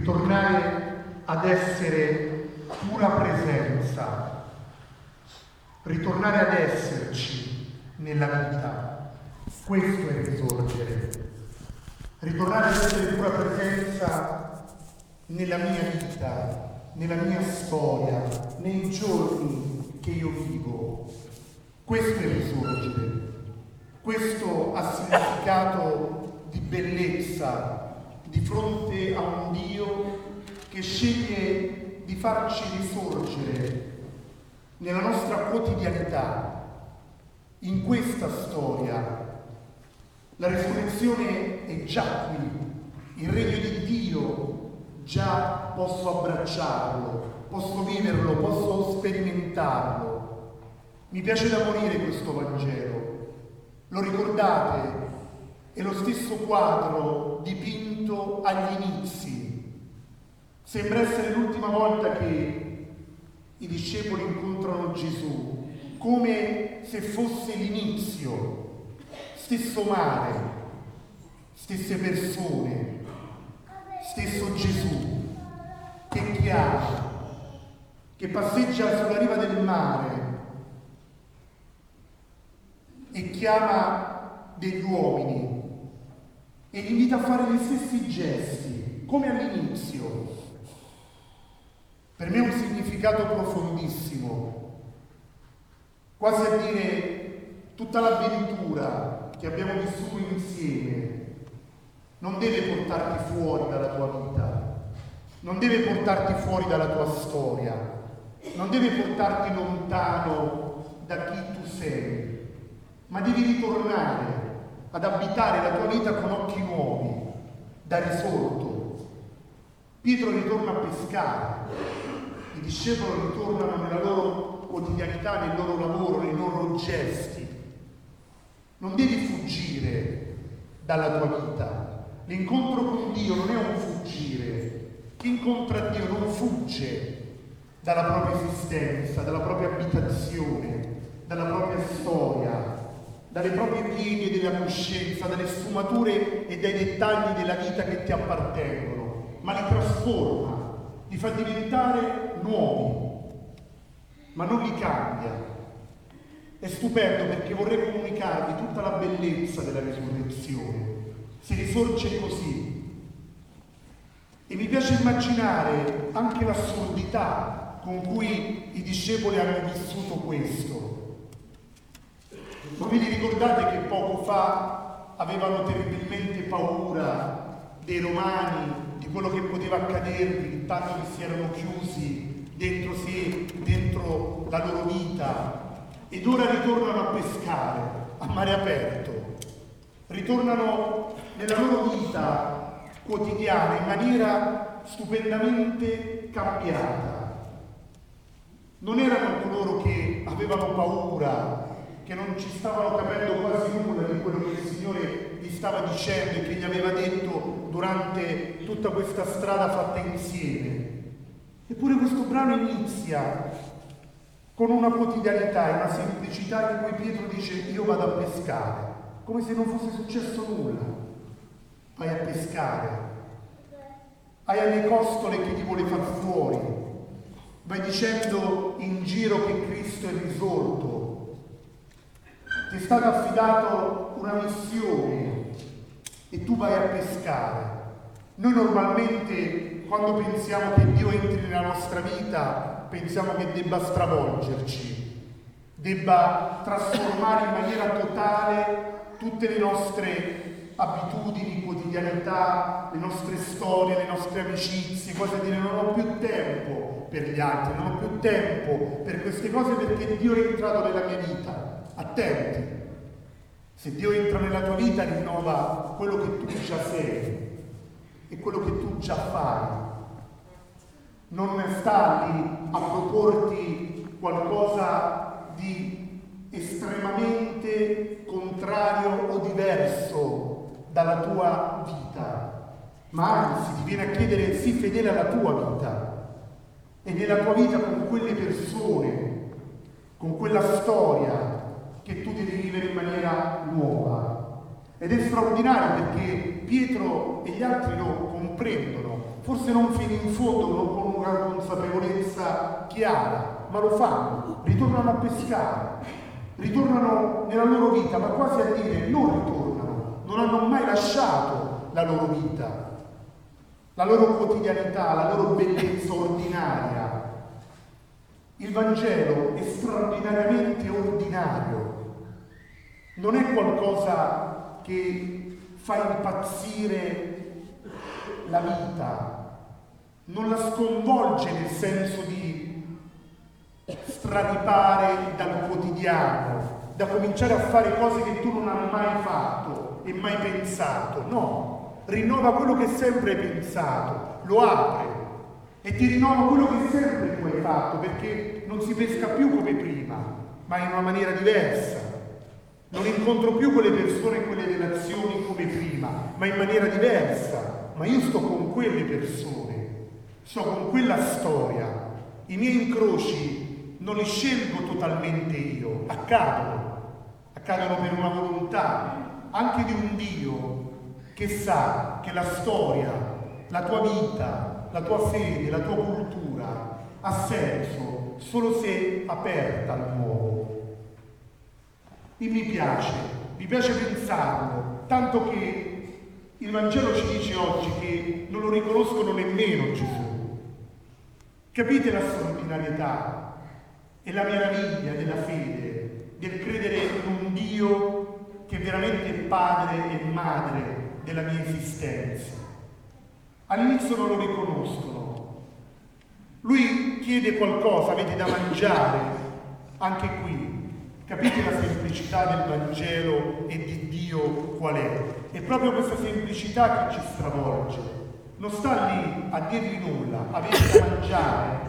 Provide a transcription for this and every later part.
ritornare ad essere pura presenza, ritornare ad esserci nella vita. Questo è risorgere. Ritornare ad essere pura presenza nella mia vita, nella mia storia, nei giorni che io vivo. Questo è risorgere. Questo ha significato di bellezza di fronte a un Dio che sceglie di farci risorgere nella nostra quotidianità, in questa storia. La risurrezione è già qui, il regno di Dio già posso abbracciarlo, posso viverlo, posso sperimentarlo. Mi piace da morire questo Vangelo, lo ricordate? È lo stesso quadro dipinto agli inizi. Sembra essere l'ultima volta che i discepoli incontrano Gesù, come se fosse l'inizio. Stesso mare, stesse persone, stesso Gesù che chiama, che passeggia sulla riva del mare e chiama degli uomini e li invita a fare gli stessi gesti, come all'inizio. Per me è un significato profondissimo, quasi a dire tutta l'avventura che abbiamo vissuto insieme non deve portarti fuori dalla tua vita, non deve portarti fuori dalla tua storia, non deve portarti lontano da chi tu sei, ma devi ritornare ad abitare la tua vita con occhi nuovi, da risorto. Pietro ritorna a pescare, i discepoli ritornano nella loro quotidianità, nel loro lavoro, nei loro gesti. Non devi fuggire dalla tua vita. L'incontro con Dio non è un fuggire. Chi incontra Dio non fugge dalla propria esistenza, dalla propria abitazione, dalla propria storia, dalle proprie pieghe della coscienza, dalle sfumature e dai dettagli della vita che ti appartengono, ma li trasforma, li fa diventare nuovi, ma non li cambia. È stupendo perché vorrei comunicarvi tutta la bellezza della risurrezione. Si risorge così. E mi piace immaginare anche l'assurdità con cui i discepoli hanno vissuto questo. Non vi ricordate che poco fa avevano terribilmente paura dei romani, di quello che poteva accadergli, tanto che si erano chiusi dentro sé, dentro la loro vita, ed ora ritornano a pescare a mare aperto, ritornano nella loro vita quotidiana in maniera stupendamente cambiata. Non erano coloro che avevano paura, che non ci stavano capendo quasi nulla di quello che il Signore gli stava dicendo e che gli aveva detto durante tutta questa strada fatta insieme. Eppure questo brano inizia con una quotidianità e una semplicità in cui Pietro dice: io vado a pescare, come se non fosse successo nulla. Vai a pescare, hai alle costole che ti vuole far fuori, vai dicendo in giro che Cristo è risorto, ti è stata affidata una missione e tu vai a pescare. Noi normalmente quando pensiamo che Dio entri nella nostra vita pensiamo che debba stravolgerci, debba trasformare in maniera totale tutte le nostre abitudini, quotidianità, le nostre storie, le nostre amicizie, quasi a dire: non ho più tempo per gli altri, non ho più tempo per queste cose perché Dio è entrato nella mia vita. Attenti, se Dio entra nella tua vita rinnova quello che tu già sei e quello che tu già fai. Non sta lì a proporti qualcosa di estremamente contrario o diverso dalla tua vita, ma anzi ti viene a chiedere: sii fedele alla tua vita e nella tua vita con quelle persone, con quella storia che tu devi vivere in maniera nuova. Ed è straordinario perché Pietro e gli altri lo comprendono. forse non fino in fondo, non con una consapevolezza chiara, ma lo fanno, ritornano a pescare, ritornano nella loro vita, ma quasi a dire non ritornano, non hanno mai lasciato la loro vita, la loro quotidianità, la loro bellezza ordinaria. Il Vangelo è straordinariamente ordinario, non è qualcosa che fa impazzire la vita, non la sconvolge nel senso di straripare dal quotidiano, da cominciare a fare cose che tu non hai mai fatto e mai pensato. No, rinnova quello che sempre hai pensato, lo apre e ti rinnova quello che sempre tu hai fatto, perché non si pesca più come prima, ma in una maniera diversa. Non incontro più quelle persone e quelle relazioni come prima, ma in maniera diversa. Ma io sto con quelle persone, sto con quella storia. I miei incroci non li scelgo totalmente io, accadono per una volontà anche di un Dio che sa che la storia, la tua vita, la tua fede, la tua cultura ha senso solo se aperta al nuovo. E mi piace pensarlo, tanto che il Vangelo ci dice oggi che non lo riconoscono nemmeno Gesù. Capite la straordinarietà e la meraviglia della fede, del credere in un Dio che è veramente padre e madre della mia esistenza. All'inizio non lo riconoscono. Lui chiede qualcosa, avete da mangiare, anche qui. Capite la semplicità del Vangelo e di Dio qual è? È proprio questa semplicità che ci stravolge. Non sta lì a dirgli nulla, avete da mangiare.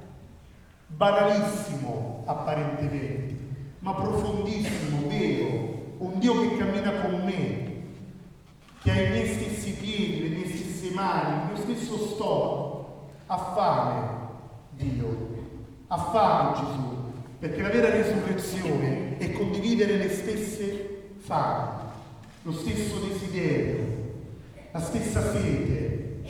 Banalissimo apparentemente, ma profondissimo, vero. Un Dio che cammina con me, che ha i miei stessi piedi, le mie stesse mani, il mio stesso stomaco. Ha fame Dio, ha fame Gesù. Perché la vera risurrezione è condividere le stesse fame, lo stesso desiderio, la stessa fede.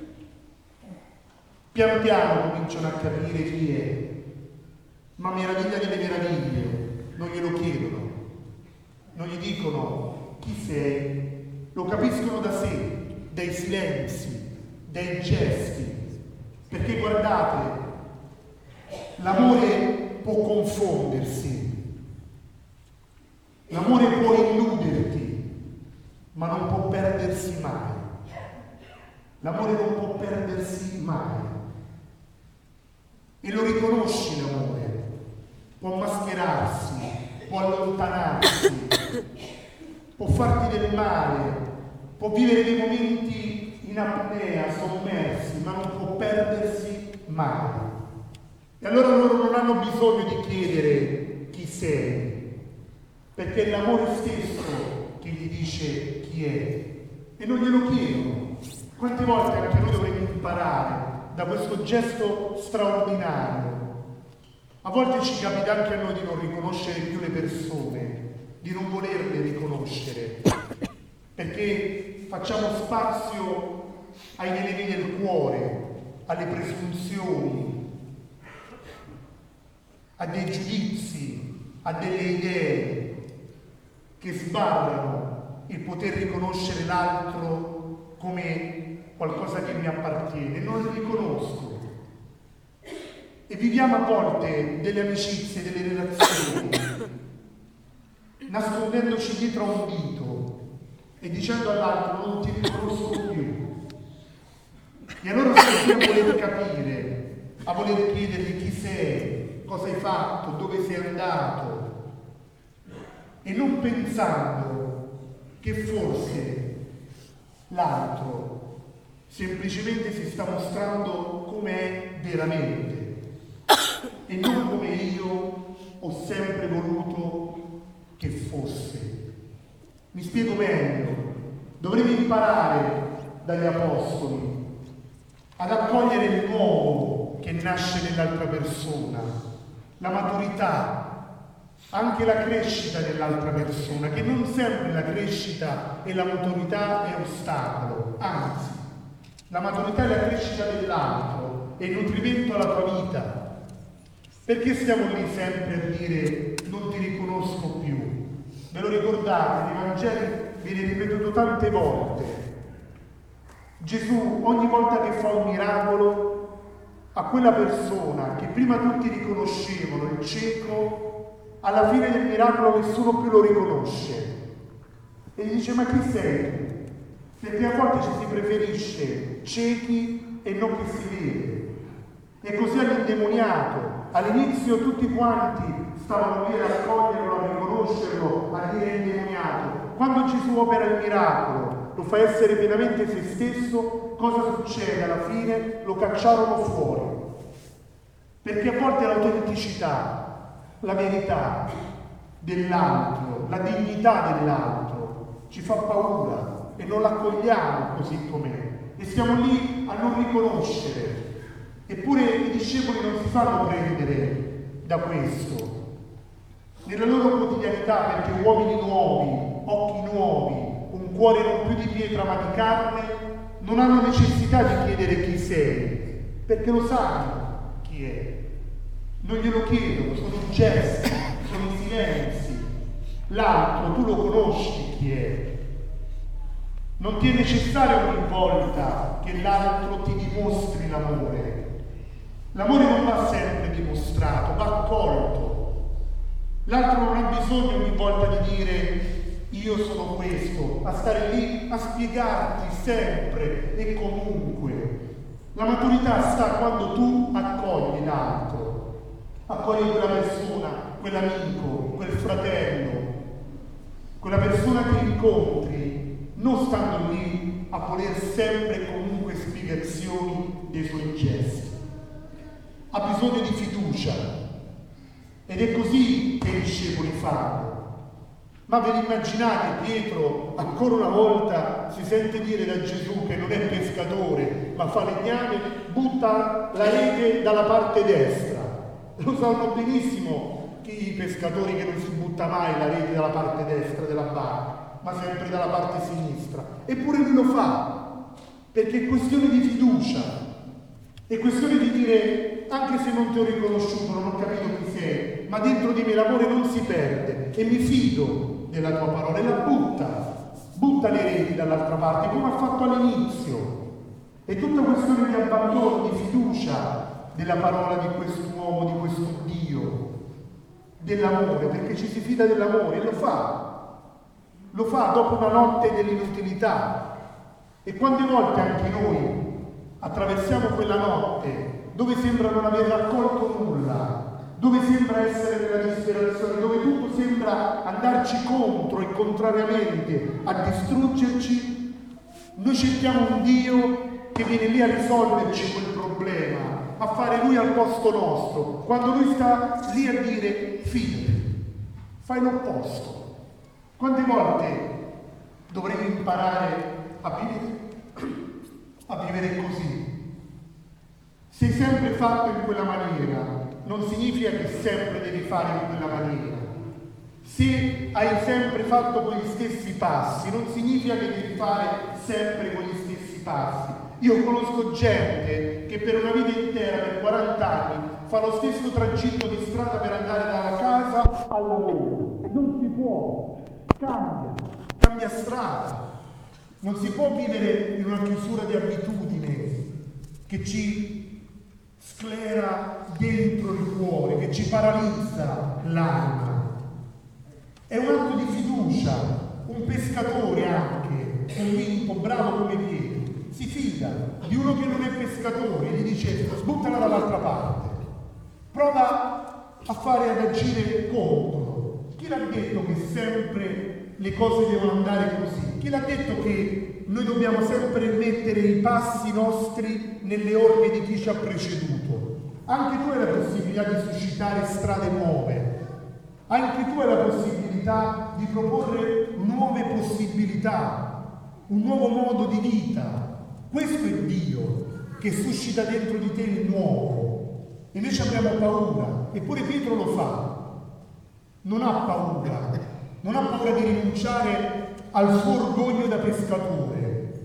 Pian piano cominciano a capire chi è, ma meraviglia delle meraviglie, non glielo chiedono, non gli dicono chi sei, lo capiscono da sé, dai silenzi, dai gesti, perché guardate, l'amore può confondersi, l'amore può illuderti, ma non può perdersi mai. L'amore non può perdersi mai. E lo riconosci l'amore, può mascherarsi, può allontanarsi, può farti del male, può vivere dei momenti in apnea, sommersi, ma non può perdersi mai. E allora loro non hanno bisogno di chiedere chi sei, perché è l'amore stesso che gli dice chi è, e non glielo chiedono. Quante volte anche noi dovremmo imparare da questo gesto straordinario? A volte ci capita anche a noi di non riconoscere più le persone, di non volerle riconoscere, perché facciamo spazio ai veleni del cuore, alle presunzioni, a dei giudizi, a delle idee che sbarrano il poter riconoscere l'altro come qualcosa che mi appartiene. Non lo riconosco. E viviamo a volte delle amicizie, delle relazioni, nascondendoci dietro a un dito e dicendo all'altro non ti riconosco più. E allora sei qui a voler capire, a voler chiedergli chi sei, cosa hai fatto, dove sei andato, e non pensando che forse l'altro semplicemente si sta mostrando come è veramente e non come io ho sempre voluto che fosse. Mi spiego meglio, dovremmo imparare dagli apostoli ad accogliere il nuovo che nasce nell'altra persona, la maturità, anche la crescita dell'altra persona, che non sempre la crescita e la maturità è ostacolo, anzi, La maturità è la crescita dell'altro, è il nutrimento alla tua vita. Perché stiamo lì sempre a dire non ti riconosco più? Ve lo ricordate, nei Vangeli viene ripetuto tante volte. Gesù ogni volta che fa un miracolo a quella persona che prima tutti riconoscevano, il cieco, alla fine del miracolo nessuno più lo riconosce. E gli dice: ma chi sei tu? Perché a volte ci si preferisce ciechi e non che si vede. E così all'indemoniato. All'inizio tutti quanti stavano lì ad accoglierlo, a riconoscerlo, a dire indemoniato. Quando Gesù opera il miracolo, lo fa essere pienamente se stesso, cosa succede alla fine? Lo cacciarono fuori. Perché a volte l'autenticità, la verità dell'altro, la dignità dell'altro ci fa paura e non l'accogliamo così com'è e stiamo lì a non riconoscere. Eppure i discepoli non si fanno prendere da questo. Nella loro quotidianità, perché uomini nuovi, occhi nuovi, un cuore non più di pietra ma di carne, non hanno necessità di chiedere chi sei, perché lo sanno chi è. Non glielo chiedono, sono i gesti, sono i silenzi. L'altro tu lo conosci chi è. Non ti è necessario ogni volta che l'altro ti dimostri l'amore. L'amore non va sempre dimostrato, va accolto. L'altro non ha bisogno ogni volta di dire io sono questo, a stare lì a spiegarti sempre e comunque. La maturità sta quando tu accogli l'altro, accogli quella persona, quell'amico, quel fratello, quella persona che incontri, non stando lì a voler sempre e comunque spiegazioni dei suoi gesti. Ha bisogno di fiducia ed è così che i discepoli fanno. Ma ve l'immaginate, Pietro ancora una volta si sente dire da Gesù che non è pescatore ma falegname, butta la rete dalla parte destra. Lo sanno benissimo i pescatori che non si butta mai la rete dalla parte destra della barca, ma sempre dalla parte sinistra. Eppure lui lo fa, perché è questione di fiducia, è questione di dire anche se non ti ho riconosciuto, non ho capito chi sei, ma dentro di me l'amore non si perde e mi fido della tua parola e la butta le reti dall'altra parte, come ha fatto all'inizio. È tutta questione di abbandono, di fiducia della parola di quest'uomo, di questo Dio, dell'amore, perché ci si fida dell'amore e lo fa dopo una notte dell'inutilità. E quante volte anche noi attraversiamo quella notte dove sembra non aver raccolto nulla, dove sembra essere nella disperazione, dove tutto sembra andarci contro e contrariamente a distruggerci. Noi cerchiamo un Dio che viene lì a risolverci quel problema, a fare Lui al posto nostro, quando Lui sta lì a dire fidati, fai l'opposto. Quante volte dovremmo imparare a vivere così? Sei sempre fatto in quella maniera, non significa che sempre devi fare in quella maniera. Se hai sempre fatto quegli stessi passi, non significa che devi fare sempre quegli stessi passi. Io conosco gente che per una vita intera, per 40 anni, fa lo stesso tragitto di strada per andare dalla casa al lavoro. Non si può, cambia strada. Non si può vivere in una chiusura di abitudine che ci sclera dentro il cuore, che ci paralizza l'anima. È un atto di fiducia. Un pescatore anche, un limpo bravo come Pietro, si fida di uno che non è pescatore e gli dice buttala dall'altra parte, prova a fare ad agire contro. Chi l'ha detto che sempre le cose devono andare così? Chi l'ha detto che noi dobbiamo sempre mettere i passi nostri nelle orme di chi ci ha preceduto? Anche tu hai la possibilità di suscitare strade nuove, anche tu hai la possibilità di proporre nuove possibilità, un nuovo modo di vita. Questo è Dio che suscita dentro di te il nuovo. Invece abbiamo paura, eppure Pietro lo fa. Non ha paura di rinunciare al suo orgoglio da pescatore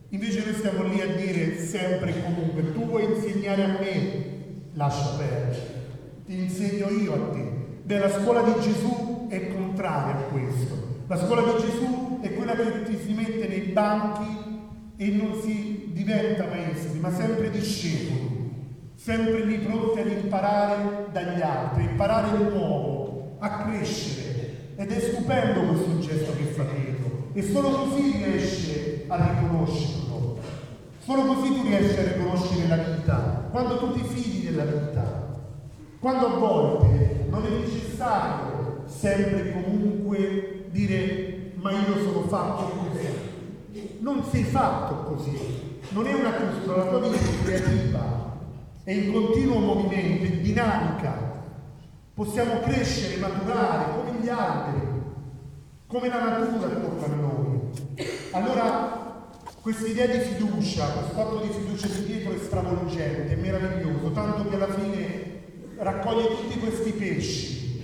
Invece noi stiamo lì a dire sempre e comunque: tu vuoi insegnare a me, lascia perdere, ti insegno io a te. Beh, la scuola di Gesù è contraria a questo. La scuola di Gesù è quella che ti si mette nei banchi e non si diventa maestri, ma sempre discepoli, sempre lì pronti ad imparare dagli altri, imparare il nuovo, a crescere. Ed è stupendo questo gesto che fa Pietro, e solo così riesce a riconoscerlo. Solo così tu riesci a riconoscere la vita, quando tu ti fidi della vita, quando a volte non è necessario sempre e comunque dire: ma io sono fatto così. Non sei fatto così, non è una chiusura, la tua vita è creativa, è in continuo movimento, è dinamica. Possiamo crescere, maturare come gli alberi, come la natura attorno a noi. Allora, questa idea di fiducia, questo atto di fiducia di Pietro è stravolgente, è meraviglioso, tanto che alla fine raccoglie tutti questi pesci,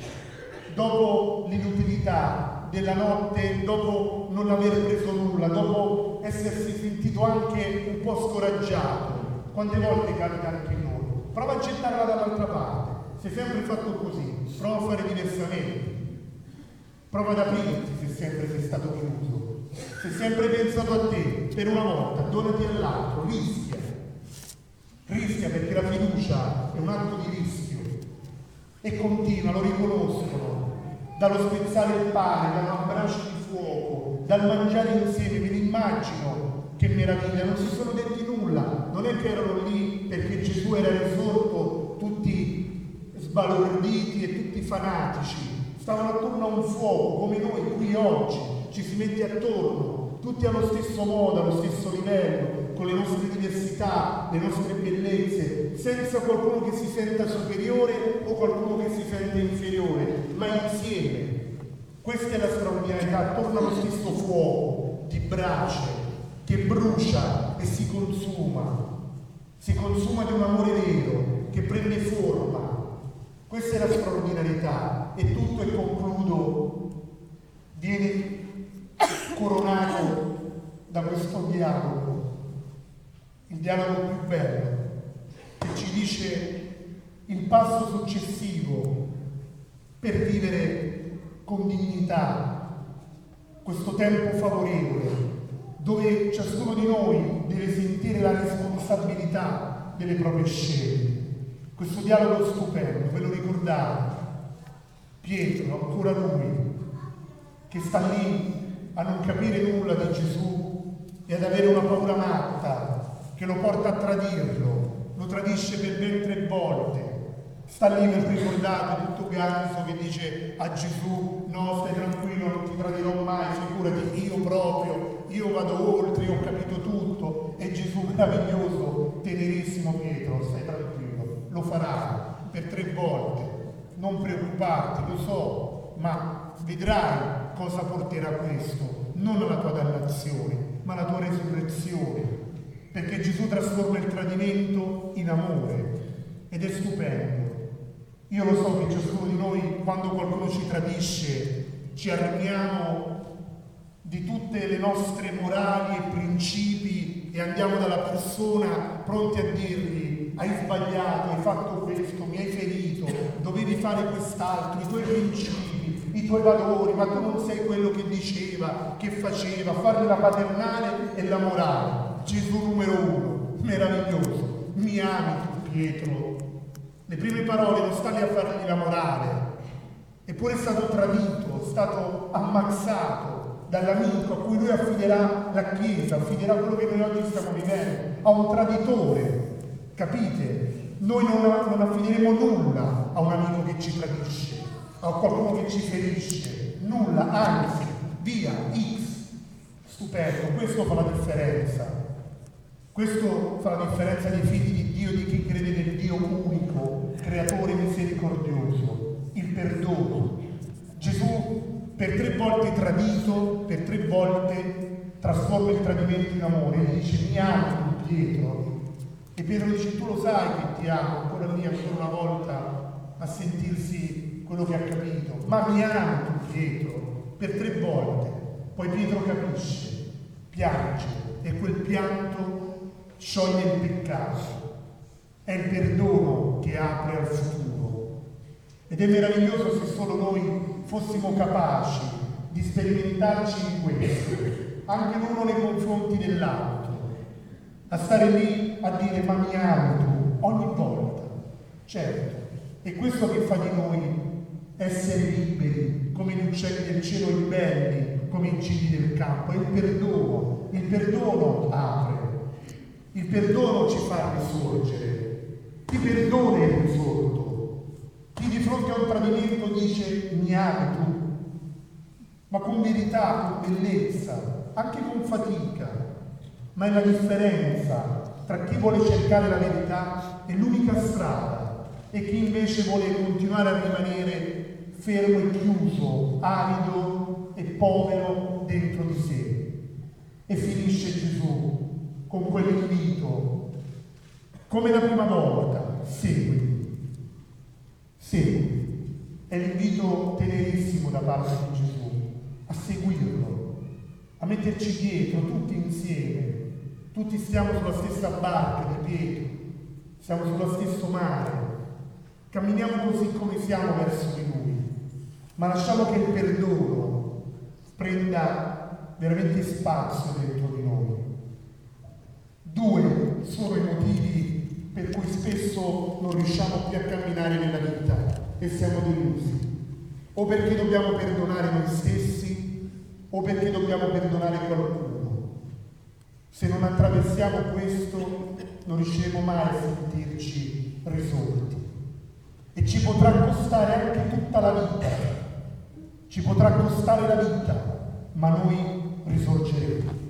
dopo l'inutilità della notte, dopo non aver preso nulla, dopo essersi sentito anche un po' scoraggiato. Quante volte capita anche noi? Prova a gettarla dall'altra parte. Sei sempre fatto così, prova a fare diversamente. Prova ad aprirti se sempre sei stato chiuso. Se sempre pensato a te, per una volta, donati all'altro, rischia. Rischia, perché la fiducia è un atto di rischio. E continua, lo riconoscono. Dallo spezzare il pane, dal abbraccio di fuoco, dal mangiare insieme, me l'immagino, che meraviglia, non si sono detti nulla. Non è che erano lì perché Gesù era risorto tutti sbalorditi e tutti fanatici, stavano attorno a un fuoco come noi qui oggi, ci si mette attorno, tutti allo stesso modo, allo stesso livello, con le nostre diversità, le nostre bellezze, senza qualcuno che si senta superiore o qualcuno che si sente inferiore, ma insieme. Questa è la straordinarietà, attorno allo stesso fuoco di brace che brucia e si consuma di un amore vero che prende forma. Questa è la straordinarietà, e tutto, e concludo, viene coronato da questo dialogo, il dialogo più bello, che ci dice il passo successivo per vivere con dignità questo tempo favorevole, dove ciascuno di noi deve sentire la responsabilità delle proprie scelte. Questo dialogo stupendo, ve lo ricordate? Pietro, ancora lui, che sta lì a non capire nulla di Gesù e ad avere una paura matta che lo porta a tradirlo, lo tradisce per ben 3 volte. Sta lì, nel ricordate, tutto ganzo, che dice a Gesù: no, stai tranquillo, non ti tradirò mai, figurati, io vado oltre, io ho capito tutto. E Gesù, meraviglioso, tenerissimo: Pietro, stai tranquillo, lo farà per 3 volte, non preoccuparti, lo so, ma vedrai cosa porterà questo, non la tua dannazione, ma la tua resurrezione, perché Gesù trasforma il tradimento in amore, ed è stupendo. Io lo so che ciascuno di noi, quando qualcuno ci tradisce, ci armiamo di tutte le nostre morali e principi e andiamo dalla persona pronti a dirgli: hai sbagliato, hai fatto questo, mi hai ferito, dovevi fare quest'altro, i tuoi principi, i tuoi valori, ma tu non sei quello che diceva, che faceva, fargli la paternale e la morale. Gesù numero 1, meraviglioso: mi ami tu, Pietro? Le prime parole non sta lì a fargli la morale, eppure è stato tradito, è stato ammazzato dall'amico a cui lui affiderà la Chiesa, affiderà quello che noi oggi stiamo vivendo, a un traditore, capite? Noi non affideremo nulla a un amico che ci tradisce, a qualcuno che ci ferisce, nulla, anzi, via, X. Stupendo, questo fa la differenza. Questo fa la differenza dei figli di Dio, di chi crede nel Dio unico, creatore misericordioso, il perdono. Gesù, per 3 volte tradito, per 3 volte trasforma il tradimento in amore, e gli dice: mi ami tu, Pietro? E Pietro dice: tu lo sai che ti amo, ancora lì, ancora una volta a sentirsi quello che ha capito. Ma mi ami tu, Pietro? Per 3 volte. Poi Pietro capisce piange e quel pianto scioglie il peccato. È il perdono che apre al futuro. Ed è meraviglioso se solo noi fossimo capaci di sperimentarci in questo, anche l'uno nei confronti dell'altro, a stare lì a dire ma mi ami tu ogni volta. Certo, è questo che fa di noi essere liberi, come gli uccelli del cielo e belli, come i gigli del campo. È il perdono apre, il perdono ci fa risorgere. Chi perdona è risorto, chi di fronte a un tradimento dice mi ami tu, ma con verità, con bellezza, anche con fatica. Ma è la differenza tra chi vuole cercare la verità e l'unica strada e chi invece vuole continuare a rimanere fermo e chiuso, arido e povero dentro di sé. E finisce Gesù con quell'invito, come la prima volta, segui. È l'invito tenerissimo da parte di Gesù, a seguirlo, a metterci dietro tutti insieme. Tutti stiamo sulla stessa barca di Pietro, siamo sullo stesso mare, camminiamo così come siamo verso di Lui, ma lasciamo che il perdono prenda veramente spazio dentro di noi. 2 sono i motivi per cui spesso non riusciamo più a camminare nella vita e siamo delusi, o perché dobbiamo perdonare noi stessi, o perché dobbiamo perdonare qualcuno. Se non attraversiamo questo, non riusciremo mai a sentirci risolti. E ci potrà costare anche tutta la vita. Ci potrà costare la vita, ma noi risorgeremo.